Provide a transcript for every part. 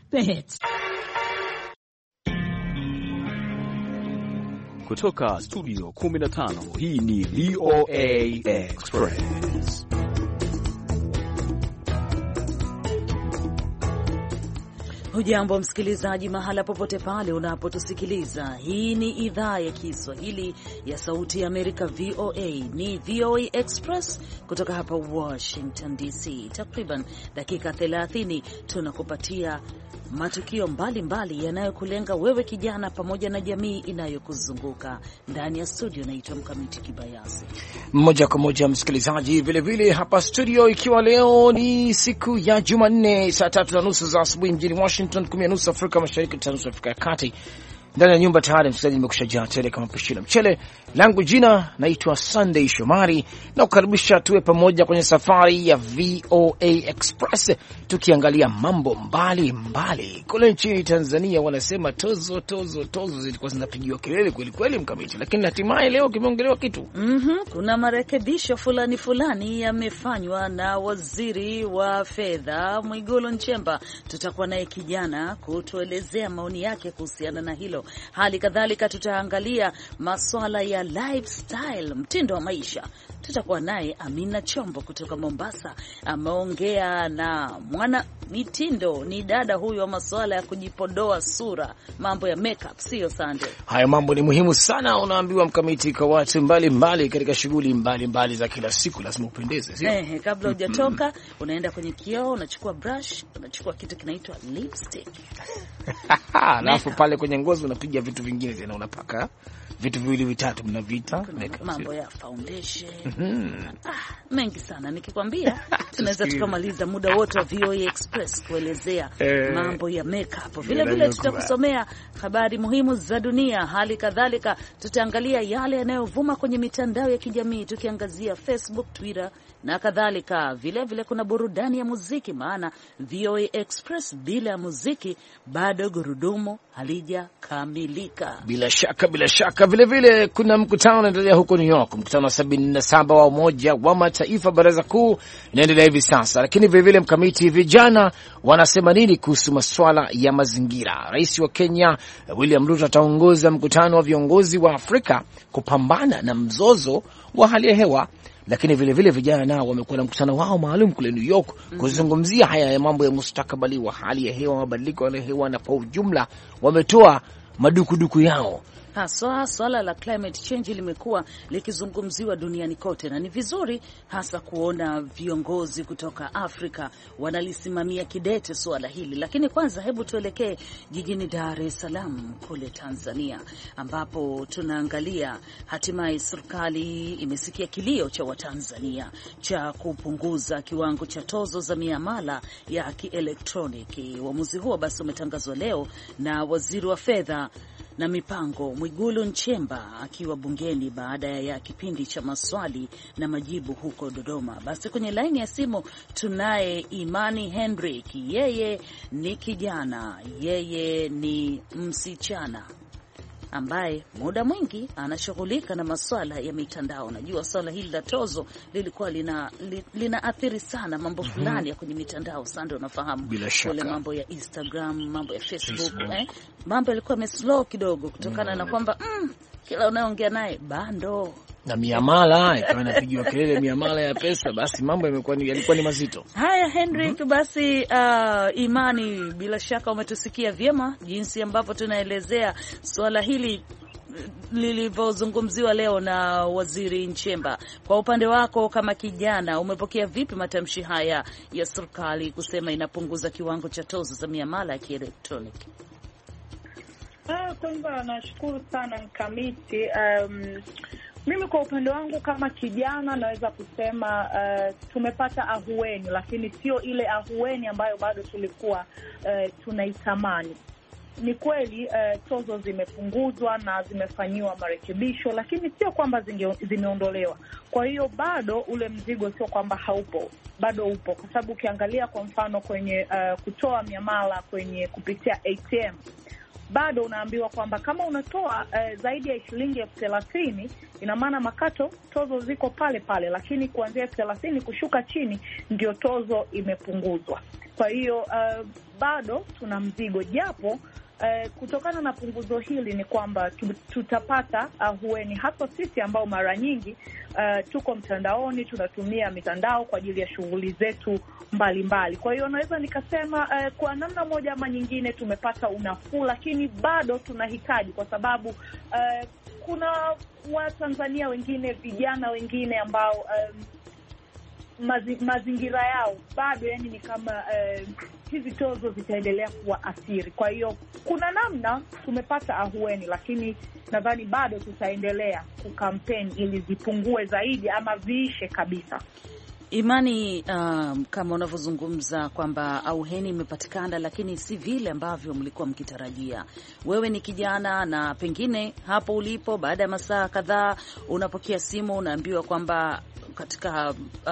The hits. Kutoka studio 15, hii ni VOA Express. Hujambo msikilizaji, mahala popote pale unapotusikiliza. Hii ni idhaa ya Kiswahili ya Sauti ya Amerika, VOA. Ni VOA Express kutoka hapa Washington DC. Takriban dakika 30 tunakupatia matukio mbalimbali yanayokulenga wewe kijana pamoja na jamii inayokuzunguka. Ndani ya studio naitwa Mkamiti Kibayasi. Moja kwa moja msikilizaji, vile vile hapa studio, ikiwa leo ni siku ya Jumanne, saa 3:30 za asubuhi mjini Washington, 10:30 Afrika Mashariki, 5:30 Afrika ya Kati. Ndani ya nyumba tayari msikilizaji nimekushajaa tele kama pishi la mchele. Langu jina naitwa Sunday Shomari, na kukaribisha tuwe pamoja kwenye safari ya VOA Express tukiangalia mambo mbali. Kule nchini Tanzania wanasema tozo zilikuwa zinapigiwa kelele kweli kweli Mkamiti, lakini hatimaye leo kimeongelewa kitu. Kuna marekebisho fulani yamefanywa na Waziri wa Fedha Mwigulu Nchemba. Tutakuwa naye kijana kutuelezea maoni yake kuhusiana na hilo. Hali kadhalika tutaangalia masuala ya lifestyle, mtindo wa maisha. Tutakuwa naye Amina Chombo kutoka Mombasa, ameongea na mwana mitindo, ni dada huyu wa masuala ya kujipodoa sura, mambo ya makeup, sio Sande? Haya mambo ni muhimu sana, unaambiwa Mkamiti, kwa watu mbalimbali katika shughuli mbalimbali za kila siku, lazima upendeze, sio? Kabla hujatoka unaenda kwenye kioo, unachukua brush, unachukua kitu kinaitwa lipstick. Alafu pale kwenye ngozi unapiga vitu vingine tena, unapaka vitu viwili vitatu mnavita mambo ya foundation. Mengi sana nikikwambia tunaweza tukamaliza muda wote wa VOA Express kuelezea mambo ya makeup. Vile vile tutakusomea habari muhimu za dunia. Hali kadhalika tutaangalia yale yanayovuma kwenye mitandao ya kijamii, tukiangazia Facebook, Twitter na kadhalika. Vile vile kuna burudani ya muziki, maana VOA Express bila ya muziki bado gurudumu halijakamilika. Bila shaka vile vile kuna mkutano unaendelea huko New York, mkutano wa 77 wa Umoja wa Mataifa, baraza kuu inaendelea hivi sasa. Lakini vile vile Mkamiti, vijana wanasema nini kuhusu masuala ya mazingira? Rais wa Kenya William Ruto ataongoza mkutano wa viongozi wa Afrika kupambana na mzozo wa hali ya hewa. Lakini vile vile vijana nao wamekuwa na mkutano wao maalum kule New York kuzungumzia haya ya mambo ya mustakabali wa hali ya hewa, mabadiliko ya hewa, na kwa ujumla wametoa madukuduku yao. Haswa swala la climate change limekuwa likizungumziwa duniani kote, na ni vizuri hasa kuona viongozi kutoka Afrika wanalisimamia kidete swala hili. Lakini kwanza hebu tuelekee jijini Dar es Salaam kule Tanzania, ambapo tunaangalia hatimaye serikali imesikia kilio cha Watanzania cha kupunguza kiwango cha tozo za miamala ya kielektroniki. Uamuzi huo basi umetangazwa leo na Waziri wa Fedha na Mipango Mwigulu Nchemba akiwa bungeni baada ya kipindi cha maswali na majibu huko Dodoma. Basi kwenye laini ya simu tunaye Imani Henrik. Yeye ni kijana, yeye ni msichana ambaye muda mwingi anashughulika na masuala ya mitandao. Najua swala hili la tozo lilikuwa linaathiri sana mambo fulani ya kwenye mitandao. Sasa unafahamu kule mambo ya Instagram, mambo ya Facebook. Mambo yalikuwa yameslow kidogo kutokana na kwamba kila unayoongea naye bando na miamala ikawa inapigiwa kelele, miamala ya pesa. Basi mambo yalikuwa ni mazito. Haya Henrik, basi Imani, bila shaka umetusikia vyema jinsi ambavyo tunaelezea swala hili lilivyozungumziwa leo na Waziri Nchemba. Kwa upande wako kama kijana, umepokea vipi matamshi haya ya serikali kusema inapunguza kiwango cha tozo za miamala ya kielektroniki? Kwanza nashukuru sana Mkamiti. Mimi kwa upande wangu kama kijana naweza kusema tumepata ahueni, lakini sio ile ahueni ambayo bado tulikuwa tunaitamani. Ni kweli tozo zimepunguzwa na zimefanyiwa marekebisho, lakini sio kwamba zimeondolewa. Kwa hiyo bado ule mzigo sio kwamba haupo, bado upo, kwa sababu ukiangalia kwa mfano kwenye kutoa miamala kwenye kupitia ATM, bado unaambiwa kwamba kama unatoa zaidi ya shilingi 30,000 ina maana makato tozo ziko pale pale, lakini kuanzia 30,000 kushuka chini ndio tozo imepunguzwa. Kwa hiyo bado tuna mzigo, japo kutokana na punguzo hili ni kwamba tutapata ahueni, hasa sisi ambao mara nyingi tuko mtandaoni, tunatumia mitandao kwa ajili ya shughuli zetu mbalimbali. Kwa hiyo naweza nikasema kwa namna moja ama nyingine tumepata unafuu, lakini bado tunahitaji, kwa sababu kuna Watanzania wengine, vijana wengine ambao mazingira yao bado yani ni kama hizi tozo zitaendelea kuwa athiri. Kwa hiyo kuna namna tumepata ahueni, lakini nadhani bado tutaendelea kukampeni ili zipungue zaidi ama viishe kabisa. Imani, kama unavyozungumza kwamba auheni imepatikana, lakini si vile ambavyo mlikuwa mkitarajia. Wewe ni kijana na pengine hapo ulipo, baada ya masaa kadhaa unapokea simu, unaambiwa kwamba katika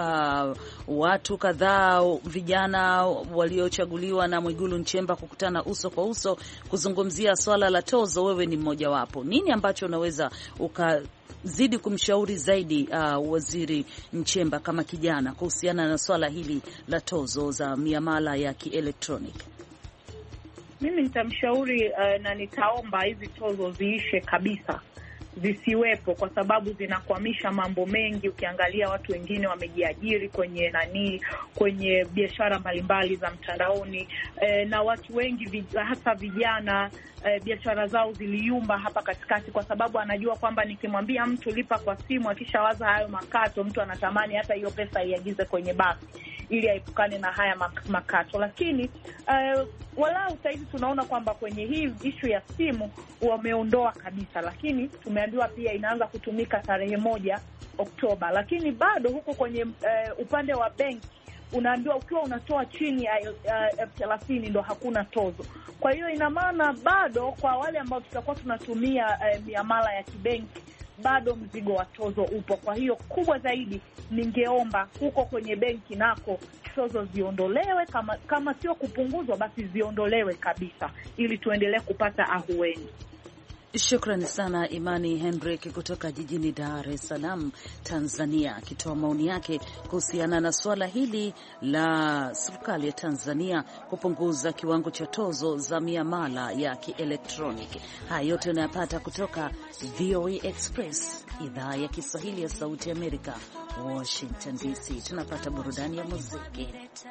watu kadhaa vijana waliochaguliwa na Mwigulu Nchemba kukutana uso kwa uso kuzungumzia swala la tozo, wewe ni mmoja wapo. Nini ambacho unaweza ukazidi kumshauri zaidi Waziri Nchemba kama kijana kuhusiana na swala hili la tozo za miamala ya kielektroniki? Mimi nitamshauri na nitaomba hizi tozo ziishe kabisa, zisiwepo, kwa sababu zinakwamisha mambo mengi. Ukiangalia watu wengine wamejiajiri kwenye biashara mbalimbali za mtandaoni, na watu wengi hasa vijana biashara zao ziliyumba hapa katikati, kwa sababu anajua kwamba nikimwambia mtu lipa kwa simu, akishawaza hayo makato, mtu anatamani hata hiyo pesa iagize kwenye basi ili aepukane na haya makato. Lakini walau sasa hivi tunaona kwamba kwenye hii issue ya simu wameondoa kabisa, lakini tumeambiwa pia inaanza kutumika tarehe 1 Oktoba. Lakini bado huko kwenye upande wa benki unaambiwa ukiwa unatoa chini ya 30 ndo hakuna tozo. Kwa hiyo ina maana bado kwa wale ambao tutakuwa tunatumia miamala ya kibenki, bado mzigo wa tozo upo. Kwa hiyo kubwa zaidi ningeomba huko kwenye benki nako tozo ziondolewe, kama sio kupunguzwa basi ziondolewe kabisa, ili tuendelee kupata ahueni. Shukrani sana Imani Hendrik kutoka jijini Dar es Salaam, Tanzania, akitoa maoni yake kuhusiana na swala hili la serikali ya Tanzania kupunguza kiwango cha tozo za miamala ya kielektroniki. Haya yote unayapata kutoka VOA Express, idhaa ya Kiswahili ya Sauti Amerika, Washington DC. Tunapata burudani ya muziki.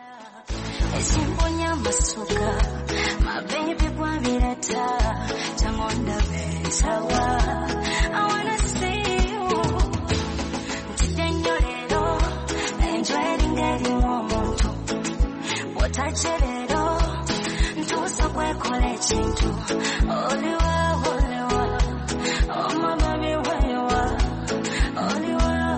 Esimponya masuka my baby kwa virata changonda besawa I wanna see you tidenyorero enjoying getting moment watachelero ntuso kwe kole chintu oliwa oh my baby where you are oliwa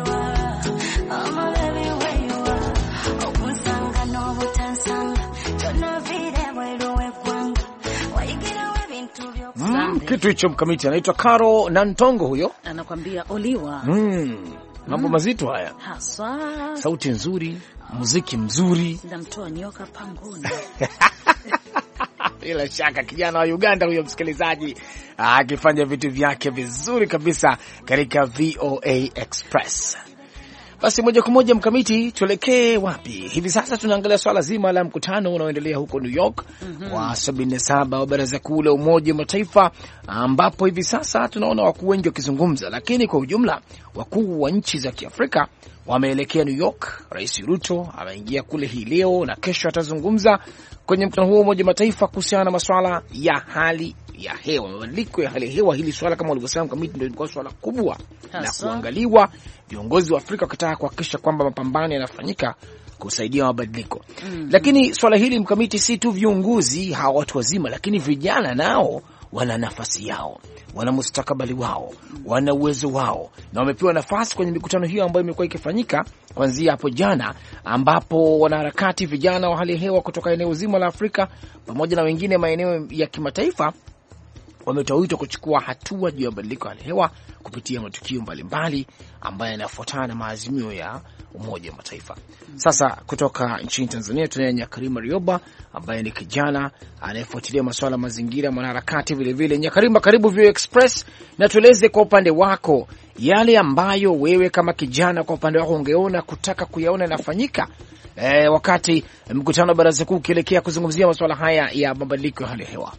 oh my baby where you are okunsanga no butansanga tona vile wewe kwanga waigira we bintu byo kitu hicho mkamiti anaitwa Karo Nantongo, huyo anakuambia oliwa. Mambo mazito haya haswa, sauti nzuri, muziki mzuri, ndamtoa nyoka pangoni. Bila shaka kijana wa Uganda huyo, msikilizaji, akifanya vitu vyake vizuri kabisa katika VOA Express. Basi moja kwa moja mkamiti, tuelekee wapi hivi sasa? Tunaangalia swala zima la mkutano unaoendelea huko New York wa 77 wa Baraza Kuu la Umoja wa Mataifa, ambapo hivi sasa tunaona wakuu wengi wakizungumza, lakini kwa ujumla wakuu wa nchi za Kiafrika wameelekea New York. Rais Ruto ameingia kule hii leo na kesho atazungumza kwenye mkutano huo wa Umoja wa Mataifa kuhusiana na masuala ya hali ya hewa, mabadiliko ya hali ya hewa. Hili swala kama walivyosema kamiti ndio ilikuwa swala kubwa na kuangaliwa, viongozi wa Afrika wakitaka kuhakikisha kwamba mapambano yanafanyika kusaidia mabadiliko. Lakini swala hili mkamiti, si tu viongozi hawa watu wazima, lakini vijana nao wana nafasi yao, wana mustakabali wao, wana uwezo wao, na wamepewa nafasi kwenye mikutano hiyo ambayo imekuwa ikifanyika kuanzia hapo jana, ambapo wanaharakati vijana wa hali ya hewa kutoka eneo zima la Afrika pamoja na wengine maeneo ya kimataifa wametoa wito kuchukua hatua juu ya mabadiliko ya hewa kupitia matukio mbalimbali ambayo yanafuatana na maazimio ya Umoja wa Mataifa. Sasa kutoka nchini Tanzania tunaye Nyakarima Rioba ambaye ni kijana anayefuatilia masuala mazingira, mwanaharakati vile vile. Nyakarima, karibu VOA Express, na tueleze kwa upande wako yale ambayo wewe kama kijana kwa upande wako ungeona kutaka kuyaona yanafanyika wakati mkutano wa baraza kuu ukielekea kuzungumzia masuala haya ya mabadiliko ya hali ya hewa?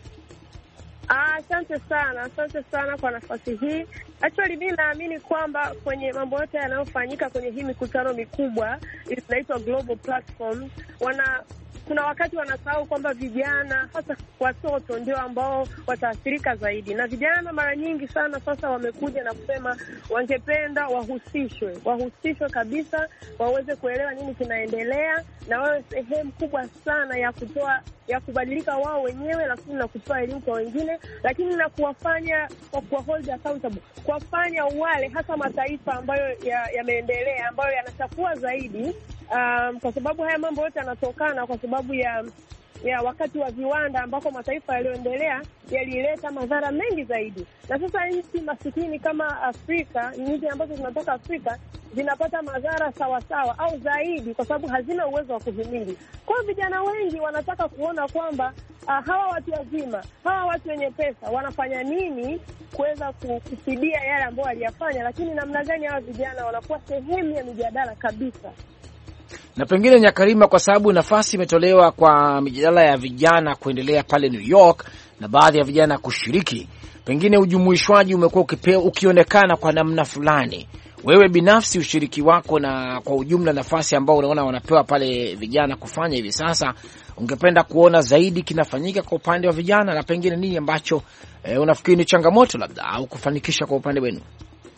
Asante sana kwa nafasi hii. Actually mimi naamini kwamba kwenye mambo yote yanayofanyika kwenye hii mikutano mikubwa inaitwa global platform, kuna wakati wanasahau kwamba vijana, hasa watoto, ndio ambao wataathirika zaidi. Na vijana mara nyingi sana sasa wamekuja na kusema wangependa wahusishwe kabisa, waweze kuelewa nini kinaendelea, na wawe sehemu kubwa sana ya kubadilika wao wenyewe, lakini na kutoa elimu kwa wengine, lakini na kuwafanya hold accountable, kuwafanya wale hasa mataifa ambayo yameendelea, ambayo yanachafua zaidi, kwa sababu haya mambo yote yanatokana kwa sababu ya wakati wa viwanda ambako mataifa yaliyoendelea yalileta madhara mengi zaidi. Na sasa nchi masikini kama Afrika, nchi ambazo zinatoka Afrika, zinapata madhara sawa au zaidi kwa sababu hazina uwezo wa kuhimili. Kwa vijana wengi wanataka kuona kwamba hawa watu wazima, hawa watu wenye pesa wanafanya nini kuweza kufidia yale ambayo waliyafanya, lakini namna gani hawa vijana wanakuwa sehemu ya mijadala kabisa. Na pengine Nyakarima, kwa sababu nafasi imetolewa kwa mijadala ya vijana kuendelea pale New York na baadhi ya vijana kushiriki, pengine ujumuishwaji umekuwa ukionekana kwa namna fulani. Wewe binafsi, ushiriki wako na kwa ujumla nafasi ambao unaona wanapewa pale vijana kufanya hivi sasa, ungependa kuona zaidi kinafanyika kwa upande wa vijana, na pengine nini ambacho unafikiri ni changamoto labda au kufanikisha kwa upande wenu?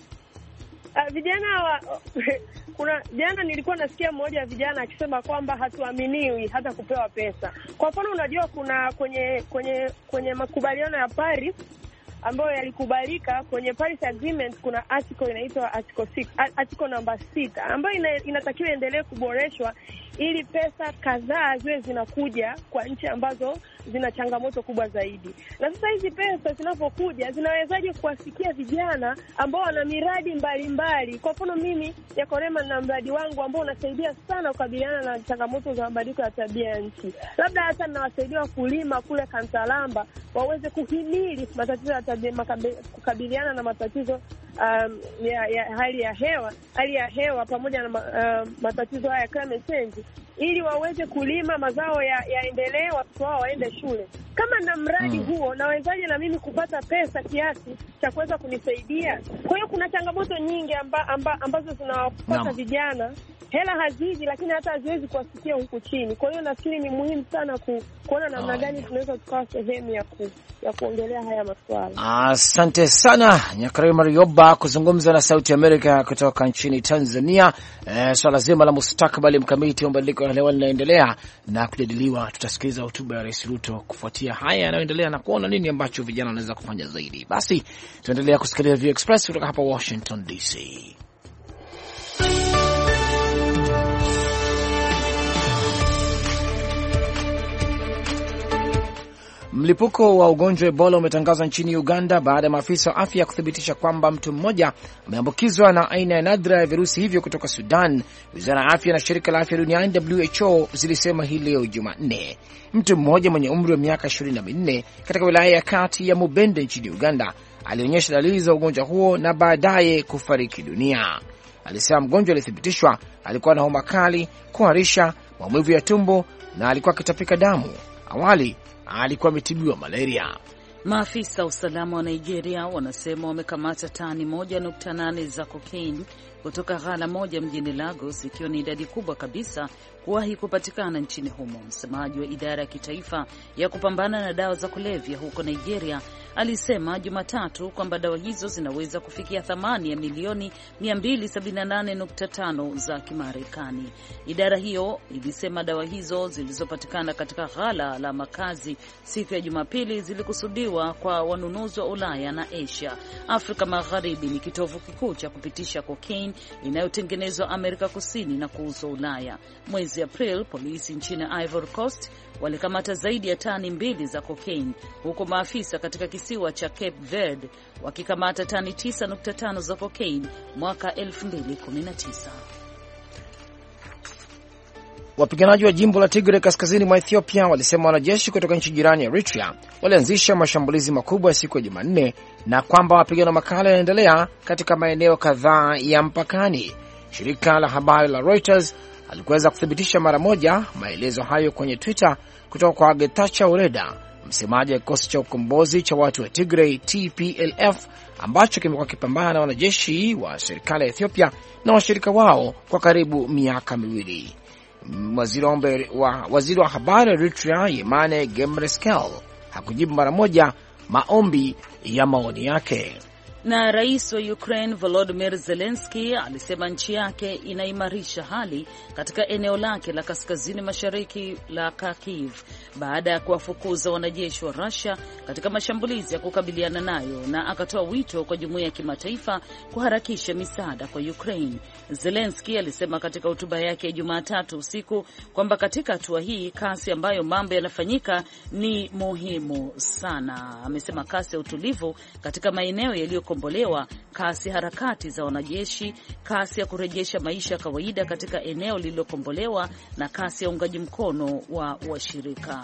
Kuna jana nilikuwa nasikia mmoja wa vijana akisema kwamba hatuaminiwi hata kupewa pesa. Kwa mfano, unajua kuna kwenye makubaliano ya Paris ambayo yalikubalika kwenye Paris Agreement, kuna article inaitwa article number 6 ambayo inatakiwa endelee kuboreshwa ili pesa kadhaa ziwe zinakuja kwa nchi ambazo zina changamoto kubwa zaidi. Na sasa hizi pesa zinapokuja zinawezaje kuwafikia vijana ambao wana miradi mbalimbali? Kwa mfano mimi Yakorema na mradi wangu ambao unasaidia sana kukabiliana na changamoto za mabadiliko ya tabia ya nchi. Labda hata ninawasaidia wakulima kule Kantalamba waweze kuhimili matatizo ya tabia, kukabiliana na matatizo ya hali ya hewa pamoja na matatizo haya ya climate change, ili waweze kulima mazao yaendelee, watoto wao waende shule. Kama na mradi huo, nawezaje na mimi kupata pesa kiasi cha kuweza kunisaidia? Kwa hiyo kuna changamoto nyingi ambazo zinawapata vijana. Hela haziji, lakini hata haziwezi kuwafikia huku chini. Kwa hiyo nafikiri ni muhimu sana kuona namna gani tunaweza tukawa sehemu ya kuongelea haya masuala. Asante sana Nyakarima Rioba kuzungumza na Sauti Amerika kutoka nchini Tanzania. Swala zima la mustakabali mkamiti wa mabadiliko ya hewa linaendelea na kujadiliwa. Tutasikiliza hotuba ya Rais Ruto kufuatia haya yanayoendelea na kuona nini ambacho vijana wanaweza kufanya zaidi. Basi tuendelea kusikiliza VOA Express kutoka hapa Washington DC. Mlipuko wa ugonjwa wa Ebola umetangazwa nchini Uganda baada ya maafisa wa afya kuthibitisha kwamba mtu mmoja ameambukizwa na aina ya nadra ya virusi hivyo kutoka Sudan. Wizara ya afya na shirika la afya duniani WHO zilisema hii leo Jumanne. Mtu mmoja mwenye umri wa miaka 24 katika wilaya ya kati ya Mubende nchini Uganda alionyesha dalili za ugonjwa huo na baadaye kufariki dunia. Alisema mgonjwa alithibitishwa alikuwa na homa kali, kuharisha, maumivu ya tumbo na alikuwa akitapika damu. Awali alikuwa ametibiwa malaria. Maafisa usalama wa Nigeria wanasema wamekamata tani 1.8 za cocaine kutoka ghala moja mjini Lagos, ikiwa ni idadi kubwa kabisa kuwahi kupatikana nchini humo. Msemaji wa idara ya kitaifa ya kupambana na dawa za kulevya huko Nigeria alisema Jumatatu kwamba dawa hizo zinaweza kufikia thamani ya milioni 278.5 za Kimarekani. Idara hiyo ilisema dawa hizo zilizopatikana katika ghala la makazi siku ya Jumapili zilikusudiwa kwa wanunuzi wa Ulaya na Asia. Afrika Magharibi ni kitovu kikuu cha kupitisha cocaine inayotengenezwa Amerika Kusini na kuuzwa Ulaya. Mwezi April, polisi nchini Ivory Coast walikamata zaidi ya tani 2 za cocaine, huko maafisa katika kisiwa cha Cape Verde wakikamata tani 9.5 za cocaine mwaka 2019. Wapiganaji wa jimbo la Tigray kaskazini mwa Ethiopia walisema wanajeshi kutoka nchi jirani ya Eritrea walianzisha mashambulizi makubwa siku ya Jumanne na kwamba mapigano makali yanaendelea katika maeneo kadhaa ya mpakani. Shirika la habari la Reuters alikuweza kuthibitisha mara moja maelezo hayo kwenye Twitter kutoka kwa Getachew Reda, msemaji wa kikosi cha ukombozi cha watu wa Tigray TPLF, ambacho kimekuwa kipambana na wanajeshi wa serikali ya Ethiopia na washirika wao kwa karibu miaka miwili. Waziri wa habari Eritrea Yemane Gebremichael hakujibu mara moja maombi ya maoni yake. Na rais wa Ukraine Volodymyr Zelensky alisema nchi yake inaimarisha hali katika eneo lake la kaskazini mashariki la Kharkiv baada ya kuwafukuza wanajeshi wa Russia katika mashambulizi ya kukabiliana nayo, na akatoa wito kwa jumuiya ya kimataifa kuharakisha misaada kwa Ukraine. Zelensky alisema katika hotuba yake ya Jumatatu usiku kwamba katika hatua hii kasi ambayo mambo yanafanyika ni muhimu sana. Amesema kasi ya utulivu katika maeneo yaliyokombolewa, kasi harakati za wanajeshi, kasi ya kurejesha maisha ya kawaida katika eneo lililokombolewa na kasi ya uungaji mkono wa washirika.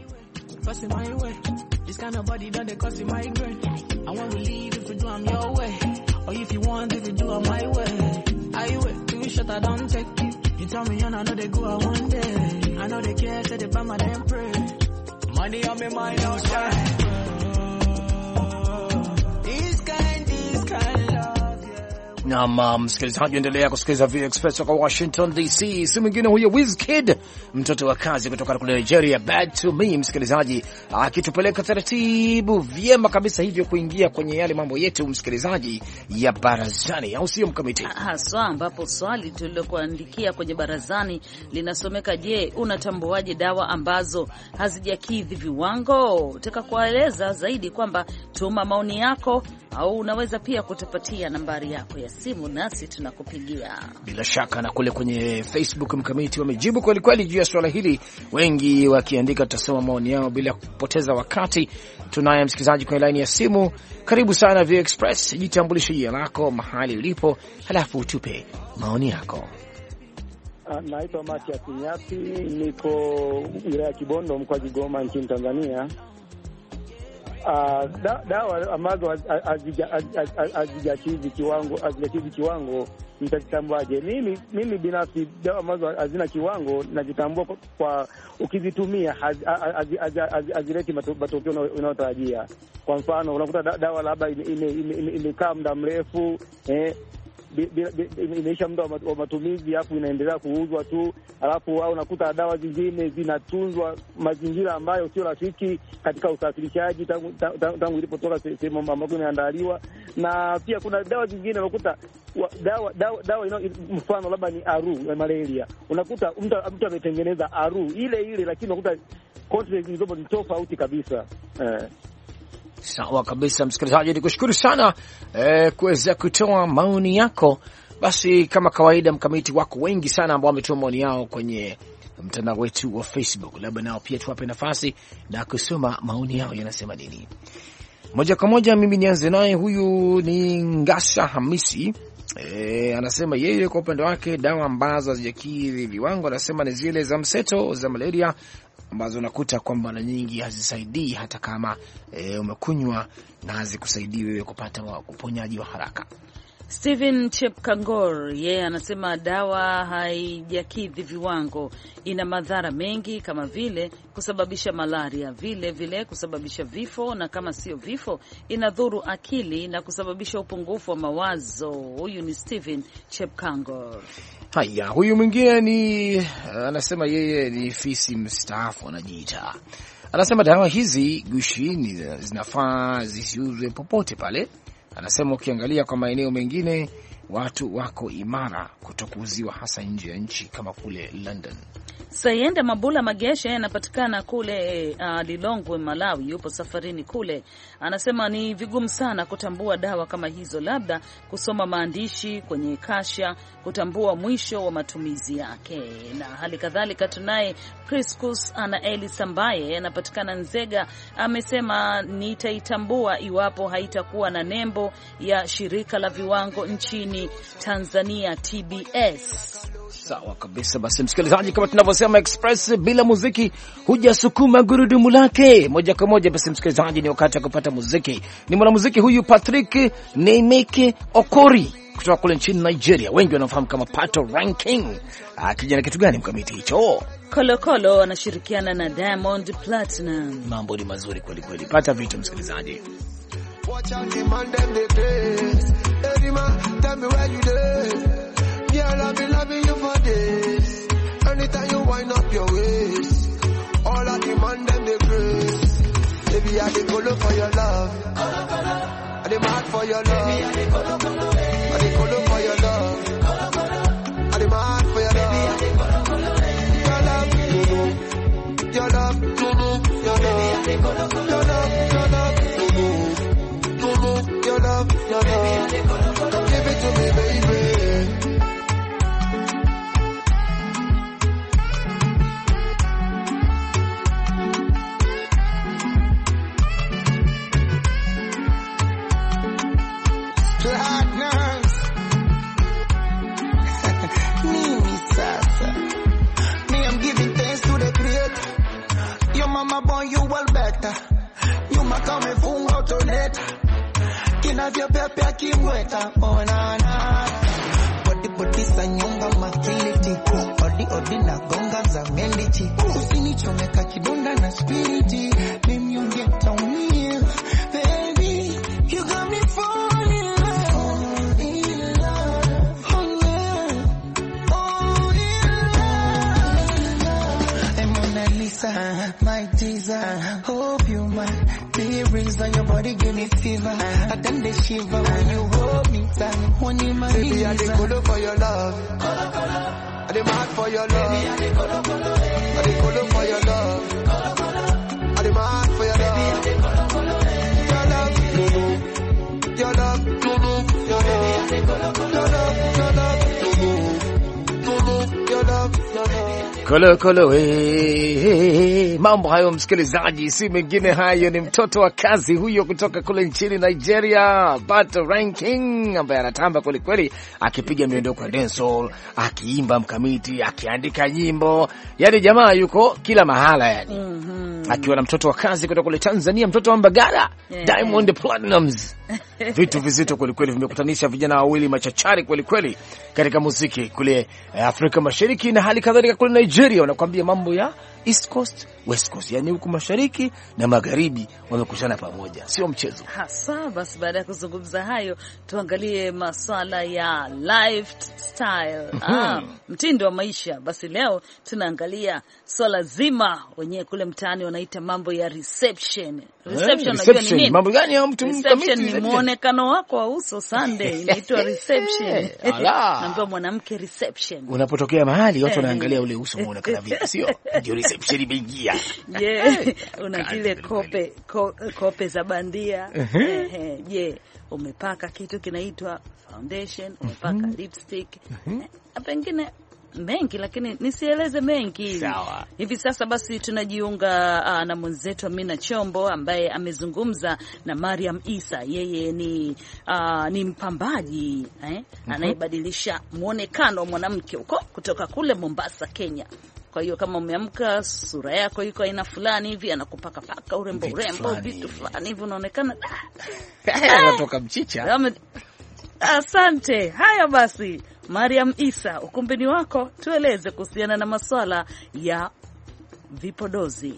Na msikilizaji, endelea kusikiliza VOA Express kutoka Washington DC. Si mwingine huyo Wizkid, mtoto wa kazi kutoka kule Nigeria, Bad to Me, msikilizaji, akitupeleka taratibu vyema kabisa hivyo kuingia kwenye yale mambo yetu, msikilizaji, ya barazani, au sio Mkamiti? Haswa ambapo swali tulilokuandikia kwenye barazani linasomeka: je, unatambuaje dawa ambazo hazijakidhi viwango? Nataka kueleza zaidi kwamba tuma maoni yako, au unaweza pia kutupatia nambari yako ya simu nasi tunakupigia. Bila shaka na kule kwenye Facebook Mkamiti wamejibu kweli kweli juu ya swala hili, wengi wakiandika, tutasoma maoni yao bila kupoteza wakati. Tunaye msikilizaji kwenye line ya simu. Karibu sana VOA Express, jitambulishe jina lako, mahali ulipo, halafu utupe maoni yako. Naitwa Matias Nyapi, niko wilaya ya Kibondo, mkoa wa Kigoma, nchini Tanzania. Dawa ambazo hazijakidhi kiwango nitazitambuaje? Mimi binafsi dawa ambazo hazina kiwango najitambua kwa ukizitumia hazileti matokeo unayotarajia. Kwa mfano, unakuta dawa labda imekaa muda mrefu, imeisha muda wa matumizi, hapo inaendelea kuuzwa tu, alafu au unakuta dawa zingine zinatunzwa mazingira ambayo sio rafiki katika usafirishaji tangu ilipotoka sehemu ambapo inaandaliwa. Na pia kuna dawa zingine unakuta dawa mfano labda ni aru ya malaria, unakuta mtu ametengeneza aru ile lakini unakuta content zilizopo ni tofauti kabisa. Sawa kabisa msikilizaji, nikushukuru sana kuweza kutoa maoni yako. Basi kama kawaida Mkamiti, wako wengi sana ambao wametoa maoni yao kwenye mtandao wetu wa Facebook, labda nao pia tuwape nafasi na kusoma maoni yao yanasema nini. Moja kwa moja mimi nianze naye, huyu ni Ngasa Hamisi. Anasema yeye kwa upande wake dawa ambazo hazijakidhi viwango, anasema ni zile za mseto za malaria ambazo unakuta kwamba na nyingi hazisaidii hata kama umekunywa, na hazikusaidii wewe kupata uponyaji wa haraka. Steven Chepkangor yeye anasema dawa haijakidhi viwango, ina madhara mengi kama vile kusababisha malaria, vile kusababisha vifo, na kama sio vifo inadhuru akili na kusababisha upungufu wa mawazo. Huyu ni Steven Chepkangor. Haya, huyu mwingine ni anasema yeye ni fisi mstaafu anajiita. Anasema dawa hizi gushi zinafaa zisiuzwe popote pale. Anasema ukiangalia kwa maeneo mengine watu wako imara kutokuuziwa, hasa nje ya nchi kama kule London. Sayenda Mabula Magesha anapatikana kule Lilongwe, Malawi, yupo safarini kule. Anasema ni vigumu sana kutambua dawa kama hizo, labda kusoma maandishi kwenye kasha kutambua mwisho wa matumizi yake. Na hali kadhalika tunaye Priscus Anaeli Sambaye anapatikana Nzega, amesema nitaitambua iwapo haitakuwa na nembo ya shirika la viwango nchini Tanzania, TBS. Sawa kabisa. Basi msikilizaji, kama tunavyosema Express bila muziki hujasukuma gurudumu lake. Moja kwa moja basi msikilizaji, ni wakati wa kupata muziki. Ni mwanamuziki huyu Patrick Neimeke Okori kutoka kule nchini Nigeria, wengi wanafahamu kama Pato Ranking. Kijana kitu gani mkamiti hicho? Kolokolo anashirikiana na Diamond Platinum. Mambo ni mazuri kweli kweli. Pata vitu msikilizaji. Watch out, demand them the place. Every man, tell me where you live. Girl, I've been loving you for days. Anytime you wind up your waist, all I demand them the grace. Baby, I dey go look for your love. I dey mad for your love. I dey go look for your love. I dey mad for your love. Your love, your love, your love, your love, your love, your love, your love. Come give it to me, baby. Platinums. Mimi sasa. Me, I'm giving thanks to the Creator. Your mama born you well better. You makame funga utoleta. Kinavyo pepe akimweta. Oh na na. Body sa nyonga makiliti. Odi na gonga za mendichi. Usinichomeka kidonda na spiriti. Mimi ungeta umia. Baby, you got me falling. My teaser, hope you might be reason your body give me fever. I done the shiver when you hold me tight. When you my baby, I dey go for your love. I dey mad for your love. I dey go for your love. I dey mad for your love. Your love, your love, your love, your love. Kolo mambo hayo msikilizaji, si mengine hayo ni mtoto wa kazi huyo kutoka kule nchini Nigeria, Pato Ranking, ambaye anatamba kweli kweli akipiga miondoko ya dancehall, akiimba mkamiti, akiandika nyimbo. Yaani jamaa yuko kila mahala yani. Akiwa na mtoto wa kazi kutoka kule Tanzania, mtoto wa Mbagala, Diamond Platinums. Vitu vizito kweli kweli vimekutanisha vijana wawili machachari kweli kweli katika muziki kule Afrika Mashariki na hali kadhalika kule Nigeria. Wanakuambia mambo ya East Coast, West Coast, yani huku mashariki na magharibi wamekutana pamoja, sio mchezo hasa. Basi baada ya kuzungumza hayo, tuangalie masuala ya lifestyle, mtindo wa maisha. Basi leo tunaangalia swala zima wenyewe kule mtaani wanaita mambo ya reception. Reception ni nini? Mambo gani ya mtu reception? Ni muonekano wako wa uso Sunday, inaitwa reception. Naambia mwanamke reception. Unapotokea mahali watu wanaangalia ule uso muonekana vipi, sio? Ndio reception imeingia. Una zile kope za bandia. Umepaka kitu kinaitwa foundation, umepaka lipstick. Pengine mengi, lakini nisieleze mengi. Sawa. Hivi sasa basi tunajiunga na mwenzetu Amina Chombo ambaye amezungumza na Mariam Isa. Yeye ni mpambaji anayebadilisha muonekano wa mwanamke huko kutoka kule Mombasa, Kenya. Kwa hiyo kama umeamka sura yako iko aina fulani hivi, anakupaka paka urembo vitu fulani hivi, unaonekana anatoka mchicha. Asante. Haya basi, Mariam Isa, ukumbini wako, tueleze kuhusiana na masuala ya vipodozi.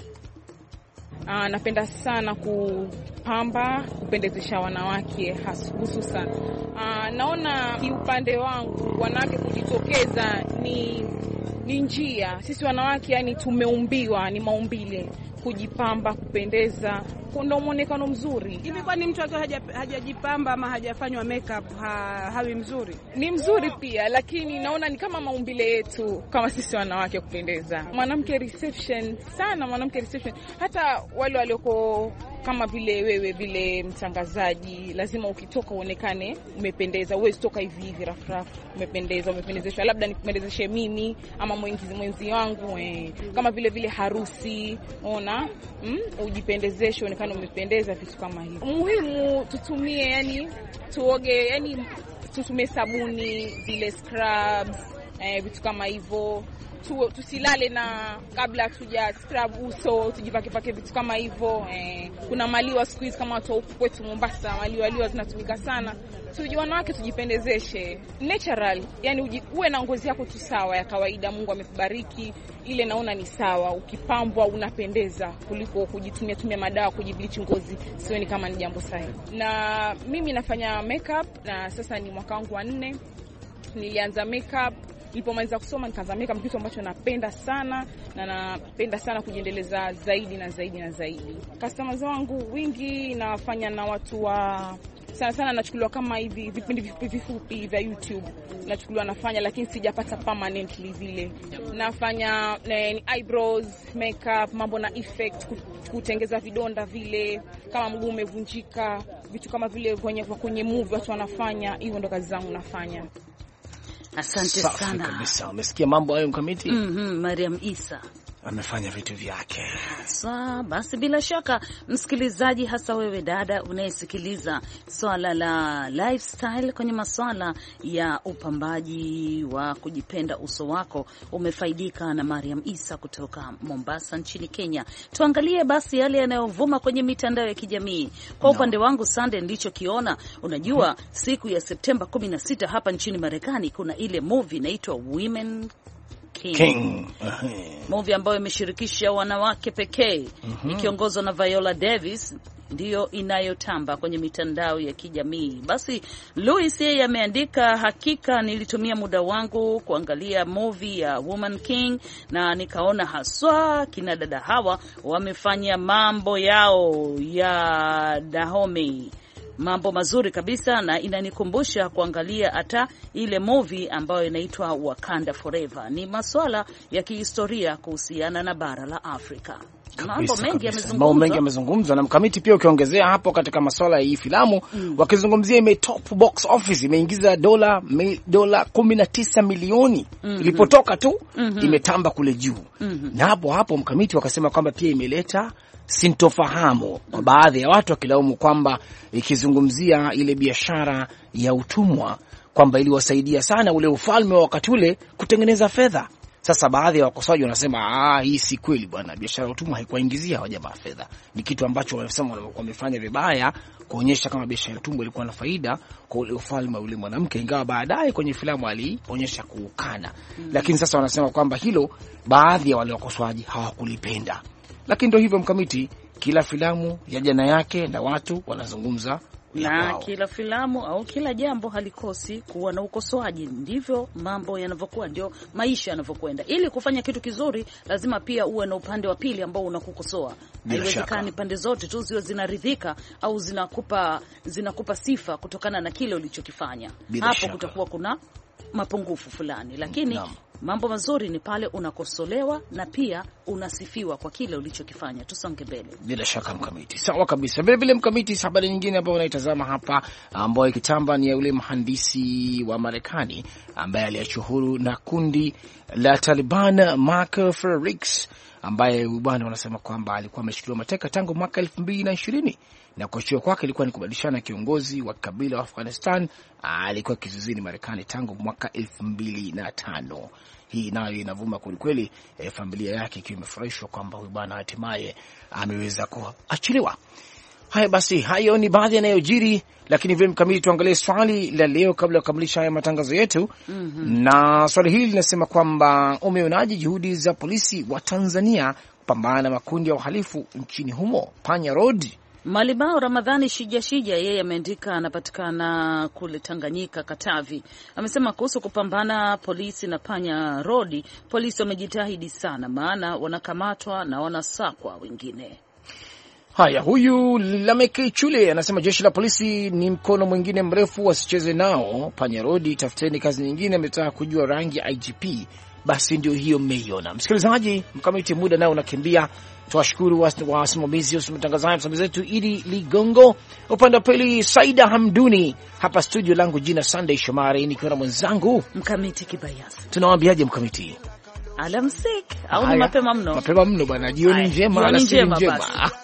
Napenda sana kupamba, kupendezesha wanawake hususan. Naona kiupande wangu wanawake kujitokeza ni njia. Sisi wanawake yani tumeumbiwa, ni maumbile kujipamba, kupendeza, ndio muonekano mzuri. Hivi kwani mtu akiwa hajajipamba ama hajafanywa makeup hawi mzuri? Ni mzuri pia, lakini naona ni kama maumbile yetu kama sisi wanawake kupendeza. Mwanamke reception sana, mwanamke reception. Hata wale walioko kama vile wewe vile mtangazaji, lazima ukitoka uonekane umependeza. Uwezi toka hivi rafu umependezeshwa. Labda nikupendezeshe mimi ama mwenzi wangu, kama vile harusi, ona ujipendezeshe, uonekane umependeza, vitu kama hivyo. Muhimu tutumie, yani tuoge, yani tutumie sabuni, zile scrubs, vitu kama hivyo. Tusilale na kabla tuja scrub uso, tujipake vitu kama hivyo. Kuna maliwa siku hizi kama watu huku kwetu Mombasa, maliwa zinatumika sana. Wanawake tujipendezeshe natural, yani uwe na ngozi yako tu sawa ya kawaida, Mungu amekubariki, ile naona ni sawa. Ukipambwa unapendeza kuliko kujitumia madawa kujibleach ngozi, sioni kama ni jambo sahihi. Na mimi nafanya makeup na sasa ni mwaka wangu wa 4. Nilianza makeup nilipomaliza kusoma, nikaanza makeup, kitu ambacho napenda sana na napenda sana kujiendeleza zaidi na zaidi na zaidi. Customers wangu wingi nafanya na watu wa sana nachukuliwa kama hivi vipindi vifupi vya YouTube nachukuliwa nafanya, lakini sijapata permanently vile. Nafanya eyebrows, makeup, mambo na effect, kutengeza vidonda vile kama mguu umevunjika, vitu kama vile kwenye movie watu wanafanya, hivyo ndo kazi zangu nafanya. Asante sana. Kabisa. Umesikia mambo hayo Mkamiti? Mariam Isa amefanya vitu vyake. Sawa, basi bila shaka msikilizaji, hasa wewe dada unayesikiliza swala la lifestyle kwenye masuala ya upambaji wa kujipenda uso wako, umefaidika na Mariam Isa kutoka Mombasa nchini Kenya. Tuangalie basi yale yanayovuma kwenye mitandao ya kijamii. Kwa upande wangu Sunday nilichokiona, unajua siku ya Septemba 16 hapa nchini Marekani kuna ile movie inaitwa Women King. Movie ambayo imeshirikisha wanawake pekee, ikiongozwa na Viola Davis, ndiyo inayotamba kwenye mitandao ya kijamii. Basi Louis yeye ameandika, hakika nilitumia muda wangu kuangalia movie ya Woman King na nikaona haswa kina dada hawa wamefanya mambo yao ya Dahomey, mambo mazuri kabisa, na inanikumbusha kuangalia hata ile movie ambayo inaitwa Wakanda Forever. Ni masuala ya kihistoria kuhusiana na bara la Afrika. Mambo mengi yamezungumzwa na Mkamiti. Pia ukiongezea hapo katika masuala ya hii filamu, wakizungumzia top box office imeingiza dola 19 milioni ilipotoka tu, imetamba kule juu. Na hapo Mkamiti wakasema kwamba pia imeleta sintofahamu kwa baadhi ya watu, wakilaumu kwamba ikizungumzia ile biashara ya utumwa kwamba iliwasaidia sana ule ufalme wa wakati ule kutengeneza fedha. Sasa baadhi ya wakosoaji wanasema hii si kweli bwana, biashara ya utumwa haikuwaingizia hawa jamaa fedha. Ni kitu ambacho wanasema wamefanya vibaya kuonyesha kama biashara ya utumwa ilikuwa na faida kwa ule ufalme ule mwanamke, ingawa baadaye kwenye filamu alionyesha kuukana. Lakini sasa wanasema kwamba hilo baadhi ya wale wakosoaji hawakulipenda. Lakini ndio hivyo Mkamiti, kila filamu ya jana yake na watu wanazungumza na kila filamu au kila jambo halikosi kuwa na ukosoaji. Ndivyo mambo yanavyokuwa, ndio maisha yanavyokwenda. Ili kufanya kitu kizuri lazima pia uwe na upande wa pili ambao unakukosoa. Haiwezekani pande zote tu ziwe zinaridhika au zinakupa sifa kutokana na kile ulichokifanya. Hapo kutakuwa kuna mapungufu fulani, lakini mambo mazuri ni pale unakosolewa na pia unasifiwa kwa kile ulichokifanya. Tusonge mbele. Bila shaka Mkamiti. Sawa kabisa. Vile vile Mkamiti, habari nyingine ambayo unaitazama hapa ambayo ikitamba ni ya yule mhandisi wa Marekani ambaye aliachwa huru na kundi la Taliban, Mark Fredericks, ambaye bwana wanasema kwamba alikuwa ameshikiliwa mateka tangu mwaka 2020 na kuachiwa kwake ilikuwa ni kubadilishana kiongozi wa kabila wa Afghanistan. Alikuwa kizuizini Marekani tangu mwaka 2005. Hii nayo inavuma kweli, familia yake ikiwa imefurahishwa kwamba huyu bwana hatimaye ameweza kuachiliwa. Haya basi, hayo ni baadhi yanayojiri, lakini vile Mkamiti, tuangalie swali la leo kabla ya kukamilisha haya matangazo yetu. Na swali hili linasema kwamba umeonaje juhudi za polisi wa Tanzania kupambana na makundi ya uhalifu nchini humo? Panya Road. Malimao Ramadhani Shija yeye ameandika, anapatikana kule Tanganyika, Katavi. Amesema kuhusu kupambana polisi na Panya Road, polisi wamejitahidi sana, maana wanakamatwa na wanasakwa wengine. Haya, huyu Lameke Chule anasema jeshi la polisi ni mkono mwingine mrefu, wasicheze nao. Panya Road, tafuteni kazi nyingine. Ametaka kujua rangi ya IGP, basi ndio hiyo mmeiona. Msikilizaji, Mkamiti, muda nao unakimbia. Tuwashukuru wasimamizi wa mtangazaji wetu Idi Ligongo, upande wa pili Saida Hamduni, hapa studio langu jina Sunday Shomari, nikiwa na mwenzangu Mkamiti Kibayasi. Tunawaambiaje Mkamiti? Alamsik au ni mapema mno? Mapema mno bwana, jioni njema, alasiri njema.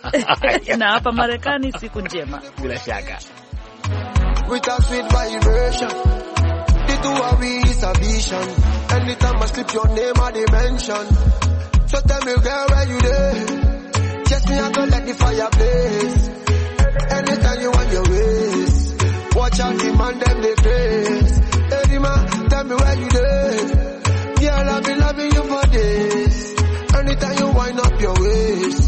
Na hapa Marekani siku njema. Bila shaka. With a sweet vibration, The two of we is a vision. Anytime I slip your name I dimension. So tell me girl where you there? Just me I go let the fire blaze. Anytime you want your ways. Watch out the man them they face. Hey man, tell me where you there? Girl I've been loving you for days. Anytime you wind up your waist.